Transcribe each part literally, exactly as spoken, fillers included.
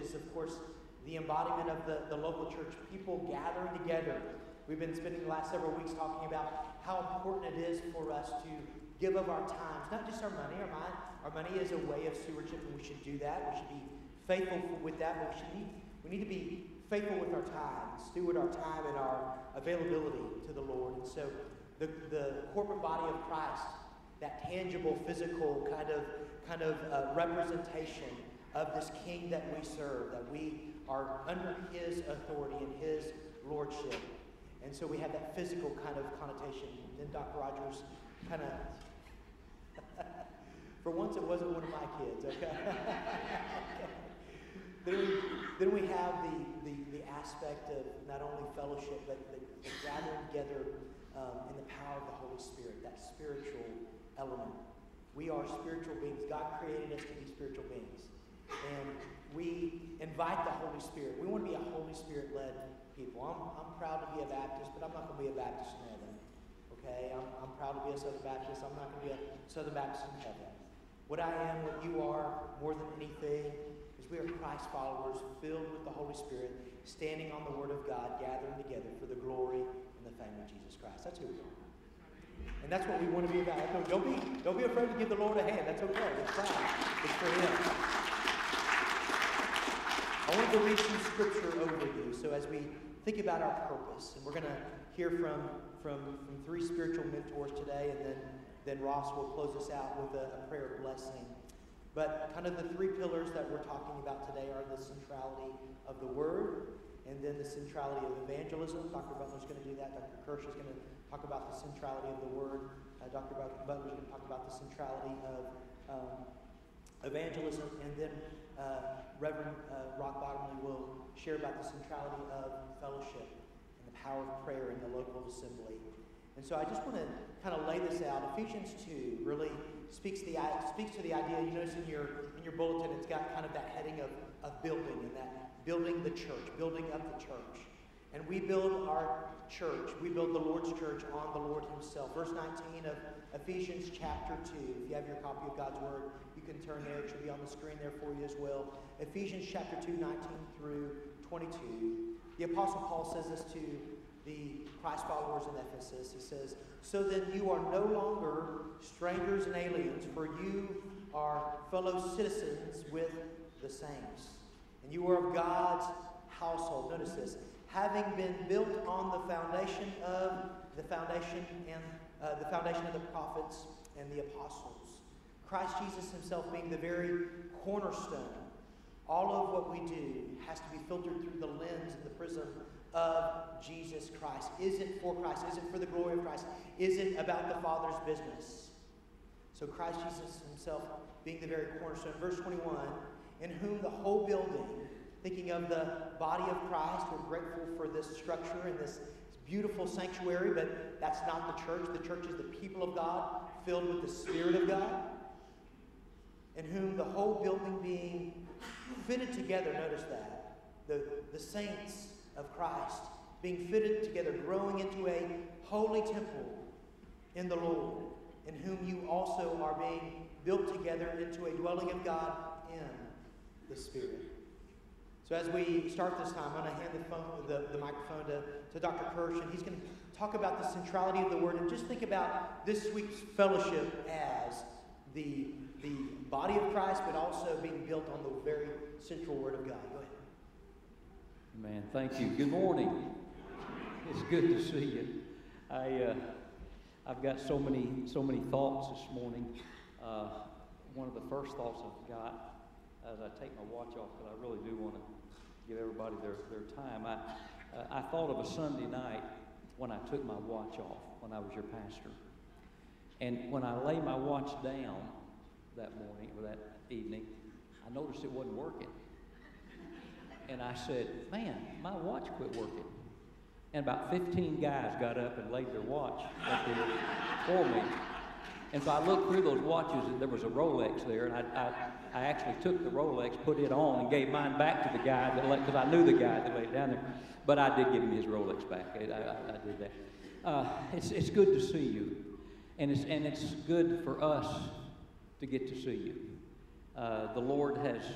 is, of course, the embodiment of the, the local church, people gathering together. We've been spending the last several weeks talking about how important it is for us to give of our times, not just our money. Our, mind, our money is a way of stewardship, and we should do that. We should be faithful with that, but we, should need, we need to be faithful with our time, steward our time and our availability to the Lord. And so the, the corporate body of Christ, that tangible, physical kind of, kind of uh, representation of this King that we serve, that we are under His authority and His lordship. And so we have that physical kind of connotation. Then Doctor Rogers kind of, for once it wasn't one of my kids, okay? Then we, then we have the, the, the aspect of not only fellowship, but the, the gathering together um, in the power of the Holy Spirit, that spiritual element. We are spiritual beings. God created us to be spiritual beings. And we invite the Holy Spirit. We want to be a Holy Spirit-led people. I'm, I'm proud to be a Baptist, but I'm not going to be a Baptist in heaven. Okay? I'm, I'm proud to be a Southern Baptist. I'm not going to be a Southern Baptist in heaven. What I am, what you are, more than anything, is we are Christ followers filled with the Holy Spirit, standing on the Word of God, gathering together for the glory and the fame of Jesus Christ. That's who we are. And that's what we want to be about. Don't be, don't be afraid to give the Lord a hand. That's okay. It's fine. It's for Him. I want to read some scripture over you. So as we think about our purpose, and we're going to hear from, from, from three spiritual mentors today, and then, then Ross will close us out with a, a prayer of blessing. But kind of the three pillars that we're talking about today are the centrality of the Word, and then the centrality of evangelism. Doctor Butler's going to do that. Doctor Kirsch is going to talk about the centrality of the Word. Uh, Doctor Butler's going to talk about the centrality of um, evangelism, and then uh, Reverend uh, Rock Bottomley will share about the centrality of fellowship and the power of prayer in the local assembly. And so I just want to kind of lay this out. Ephesians two really speaks the speaks to the idea. You notice in your in your bulletin, it's got kind of that heading of, of building, and that building the church, building up the church. And we build our church, we build the Lord's church on the Lord Himself. Verse nineteen of Ephesians chapter two. If you have your copy of God's Word, you can turn there. It should be on the screen there for you as well. Ephesians chapter two, nineteen through twenty-two. The Apostle Paul says this to the Christ followers in Ephesus. He says, "So then you are no longer strangers and aliens, for you are fellow citizens with the saints. And you are of God's household." Notice this. "Having been built on the foundation of the foundation and uh, the foundation of the prophets and the apostles, Christ Jesus Himself being the very cornerstone." All of what we do has to be filtered through the lens and the prism of Jesus Christ. Is it for Christ? Is it for the glory of Christ? Is it about the Father's business? So Christ Jesus Himself being the very cornerstone. Verse twenty-one, "In whom the whole building," thinking of the body of Christ, we're grateful for this structure and this beautiful sanctuary, but that's not the church. The church is the people of God filled with the Spirit of God. "In whom the whole building being fitted together," notice that, the, the saints of Christ being fitted together, growing into a holy temple in the Lord, in whom you also are being built together into a dwelling of God in the Spirit. So as we start this time, I'm going to hand the, phone, the, the microphone to, to Doctor Kirsch, and he's going to talk about the centrality of the Word, and just think about this week's fellowship as the, the body of Christ, but also being built on the very central Word of God. Go ahead. Man, thank you. Good morning. It's good to see you. I, uh, I've got so many, so many thoughts this morning. Uh, one of the first thoughts I've got as I take my watch off, because I really do want to give everybody their, their time. I, uh, I thought of a Sunday night when I took my watch off, when I was your pastor. And when I lay my watch down that morning, or that evening, I noticed it wasn't working. And I said, man, my watch quit working. And about fifteen guys got up and laid their watch up there for me. And so I looked through those watches, and there was a Rolex there, and I, I, I actually took the Rolex, put it on, and gave mine back to the guy, that because I knew the guy that laid it down there. But I did give him his Rolex back. I, I, I did that. Uh, it's, it's good to see you. And it's, and it's good for us to get to see you. Uh, the Lord has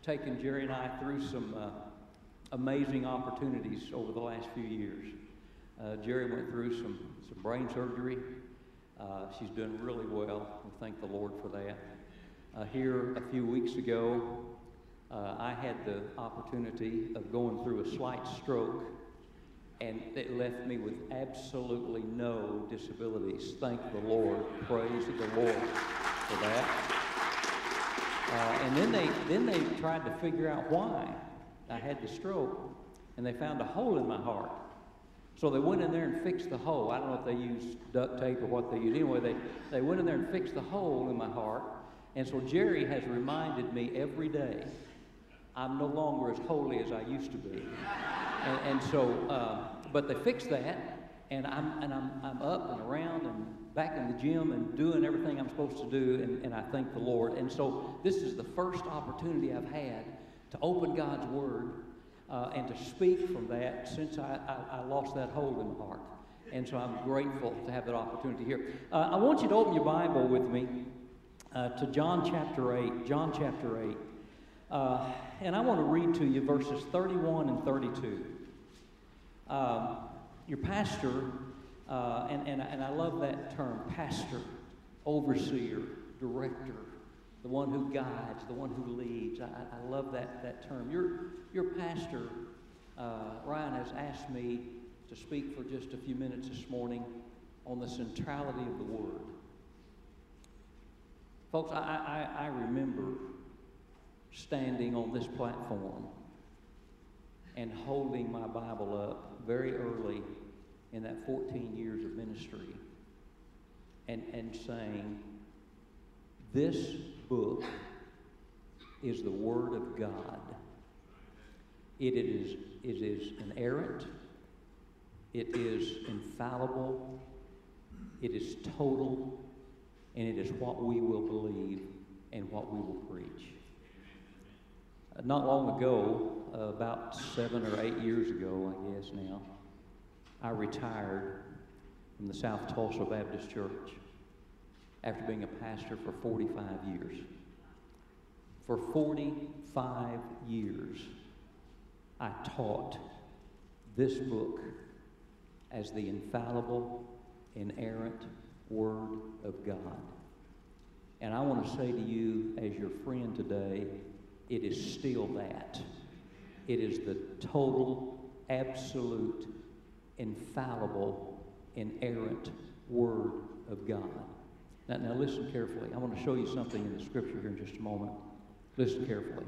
taken Jerry and I through some uh, amazing opportunities over the last few years. Uh, Jerry went through some, some brain surgery. Uh, she's doing really well. We thank the Lord for that. Uh, here a few weeks ago, uh, I had the opportunity of going through a slight stroke, and it left me with absolutely no disabilities. Thank the Lord. Praise the Lord for that. Uh, and then they then they tried to figure out why I had the stroke, and they found a hole in my heart. So they went in there and fixed the hole. I don't know if they used duct tape or what they used. Anyway, they, they went in there and fixed the hole in my heart. And so Jerry has reminded me every day, I'm no longer as holy as I used to be. And, and so, uh, but they fixed that, and I'm and I'm I'm up and around and back in the gym and doing everything I'm supposed to do, and, and I thank the Lord. And so this is the first opportunity I've had to open God's Word uh, and to speak from that since I, I, I lost that hole in my heart. And so I'm grateful to have that opportunity here. Uh, I want you to open your Bible with me uh, to John chapter eight. John chapter eight. Uh, and I want to read to you verses thirty-one and thirty-two. Um, your pastor, uh, and, and, and I love that term, pastor, overseer, director, the one who guides, the one who leads. I, I love that, that term. Your, your pastor, uh, Ryan, has asked me to speak for just a few minutes this morning on the centrality of the Word. Folks, I, I, I remember standing on this platform and holding my Bible up very early in that fourteen years of ministry and, and saying, this book is the Word of God. It is, it is inerrant. It is infallible. It is total. And it is what we will believe and what we will preach. Not long ago, uh, about seven or eight years ago, I guess now, I retired from the South Tulsa Baptist Church after being a pastor for forty-five years. For forty-five years, I taught this book as the infallible, inerrant Word of God. And I want to say to you, as your friend today, it is still that. It is the total, absolute, infallible, inerrant Word of God. Now, now listen carefully. I want to show you something in the Scripture here in just a moment. Listen carefully.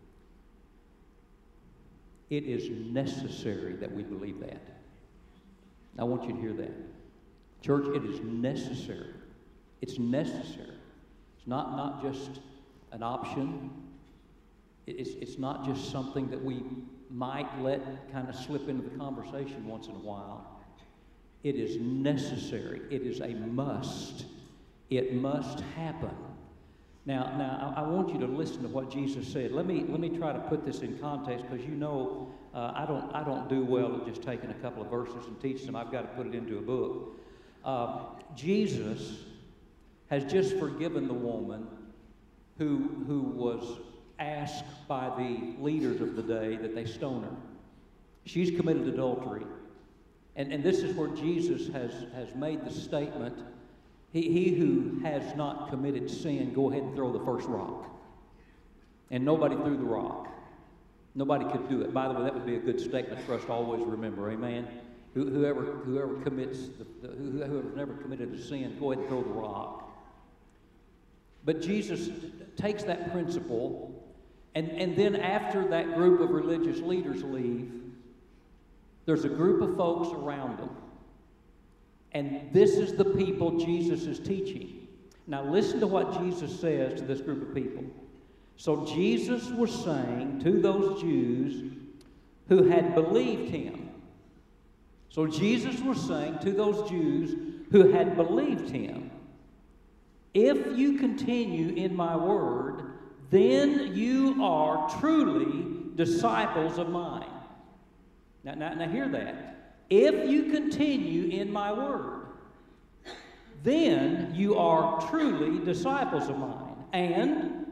It is necessary that we believe that. I want you to hear that. Church, it is necessary. It's necessary. It's not, not just an option. It's, it's not just something that we might let kind of slip into the conversation once in a while. It is necessary. It is a must. It must happen. Now, now I, I want you to listen to what Jesus said. Let me let me try to put this in context, because you know uh, I don't I don't do well at just taking a couple of verses and teaching them. I've got to put it into a book. Uh, Jesus has just forgiven the woman who who was asked by the leaders of the day that they stone her. She's committed adultery. And, and this is where Jesus has, has made the statement, he, he who has not committed sin, go ahead and throw the first rock. And nobody threw the rock. Nobody could do it. By the way, that would be a good statement for us to always remember, amen? Who, whoever, whoever commits, the, the, whoever's never committed a sin, go ahead and throw the rock. But Jesus takes that principle, and, and then after that group of religious leaders leave, there's a group of folks around them. And this is the people Jesus is teaching. Now listen to what Jesus says to this group of people. So Jesus was saying to those Jews who had believed him. So Jesus was saying to those Jews who had believed him, if you continue in my word, then you are truly disciples of mine. Now, now, now hear that. If you continue in my word, then you are truly disciples of mine. And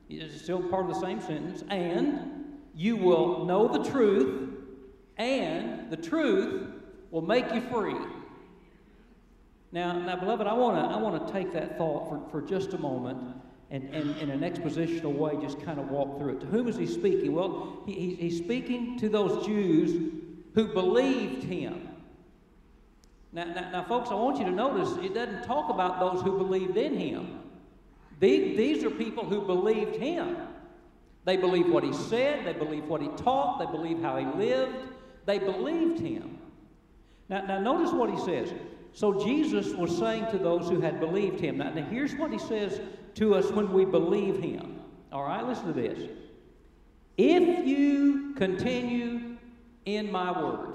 It's still part of the same sentence. And you will know the truth, and the truth will make you free. Now, now beloved, I want to I want to take that thought for, for just a moment and, and in an expositional way just kind of walk through it. To whom is he speaking? Well, he, he's speaking to those Jews who believed him. Now, now, now, folks, I want you to notice it doesn't talk about those who believed in him. These, these are people who believed him. They believed what he said. They believed what he taught. They believed how he lived. They believed him. Now, now notice what he says. So Jesus was saying to those who had believed him. Now, now here's what he says to us when we believe him. All right, listen to this. If you continue in my word.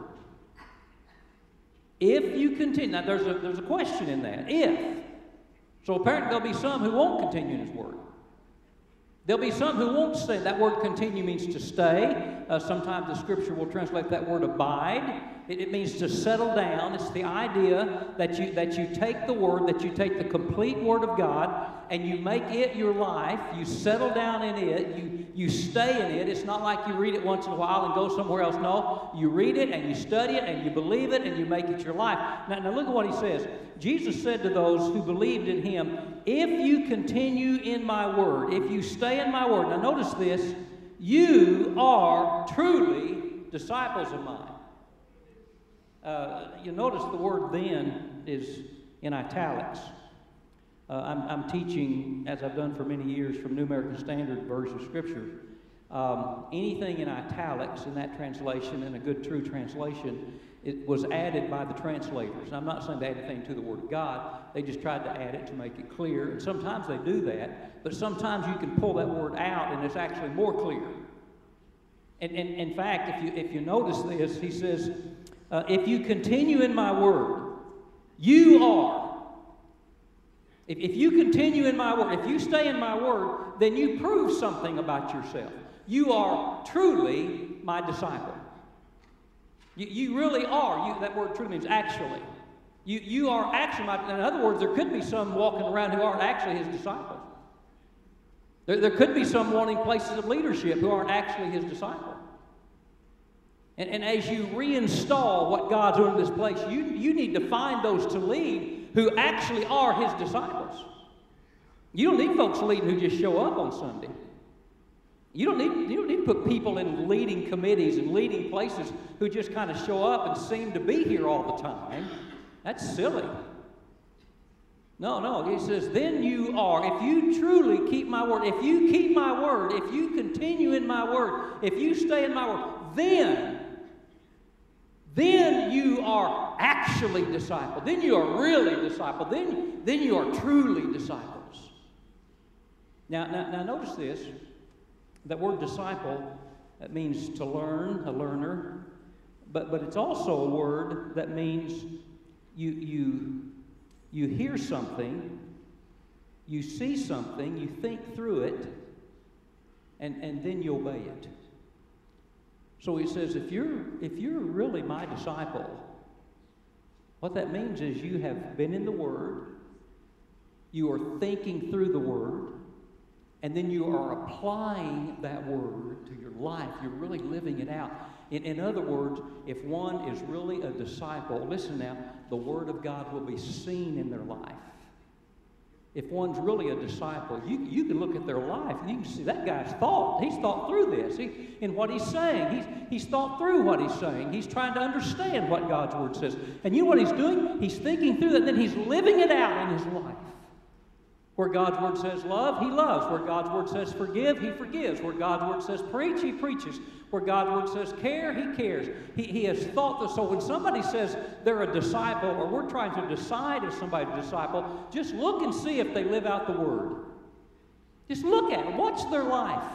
If you continue. Now, there's a, there's a question in that. If. So apparently there'll be some who won't continue in his word. There'll be some who won't stay. That word continue means to stay. Uh, sometimes the scripture will translate that word abide. It, it means to settle down. It's the idea that you, that you take the word, that you take the complete word of God, and you make it your life. You settle down in it. You, you stay in it. It's not like you read it once in a while and go somewhere else. No, you read it and you study it and you believe it and you make it your life. Now, now look at what he says. Jesus said to those who believed in him, if you continue in my word, if you stay in my word. Now notice this, you are truly disciples of mine. Uh, you notice the word then is in italics. Uh, I'm, I'm teaching, as I've done for many years, from New American Standard Version of Scripture. Um, anything in italics in that translation, in a good true translation, it was added by the translators. And I'm not saying they add anything to the Word of God. They just tried to add it to make it clear. And sometimes they do that, but sometimes you can pull that word out and it's actually more clear. And, and in fact, if you, if you notice this, he says, uh, if you continue in my word, you are. If, if you continue in my word, if you stay in my word, then you prove something about yourself. You are truly my disciple. You, you really are. You, that word truly means actually. You, you are actually my, in other words, there could be some walking around who aren't actually his disciples. There, there could be some wanting places of leadership who aren't actually his disciples. And, and as you reinstall what God's doing in this place, you, you need to find those to lead who actually are his disciples. You don't need folks leading who just show up on Sunday. You don't need, you don't need to put people in leading committees and leading places who just kind of show up and seem to be here all the time. That's silly. No, no, he says, then you are, if you truly keep my word, if you keep my word, if you continue in my word, if you stay in my word, then, then you are actually disciple. Then you are really disciple. Then, then you are truly disciples. Now, now, now notice this. That word disciple, that means to learn, a learner, but, but it's also a word that means you, you, you hear something, you see something, you think through it, and, and then you obey it. So he says, if you're, if you're really my disciple, what that means is you have been in the Word, you are thinking through the Word, and then you are applying that word to your life. You're really living it out. In, in other words, if one is really a disciple, listen now, the Word of God will be seen in their life. If one's really a disciple, you, you can look at their life and you can see that guy's thought. He's thought through this. He, in what he's saying, he's, he's thought through what he's saying. He's trying to understand what God's Word says. And you know what he's doing? He's thinking through that, and then he's living it out in his life. Where God's Word says love, he loves. Where God's Word says forgive, he forgives. Where God's Word says preach, he preaches. Where God's Word says care, he cares. He, he has thought this. So when somebody says they're a disciple, or we're trying to decide if somebody's a disciple, just look and see if they live out the Word. Just look at them. Watch their life.